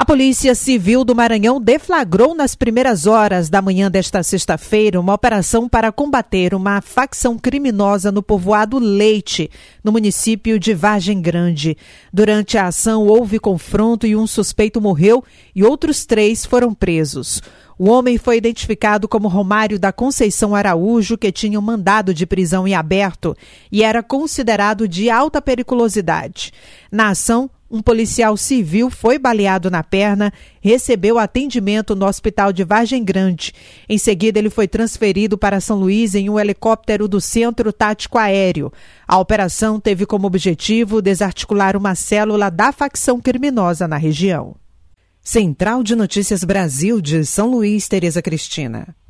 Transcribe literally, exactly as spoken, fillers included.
Polícia Civil do Maranhão deflagrou nas primeiras horas da manhã desta sexta-feira uma operação para combater uma facção criminosa no povoado Leite, no município de Vargem Grande. Durante a ação houve confronto e um suspeito morreu e outros três foram presos. O homem foi identificado como Romário da Conceição Araújo, que tinha um mandado de prisão em aberto e era considerado de alta periculosidade. Na ação, um policial civil foi baleado na perna, recebeu atendimento no hospital de Vargem Grande. Em seguida, ele foi transferido para São Luís em um helicóptero do Centro Tático Aéreo. A operação teve como objetivo desarticular uma célula da facção criminosa na região. Central de Notícias Brasil de São Luís, Tereza Cristina.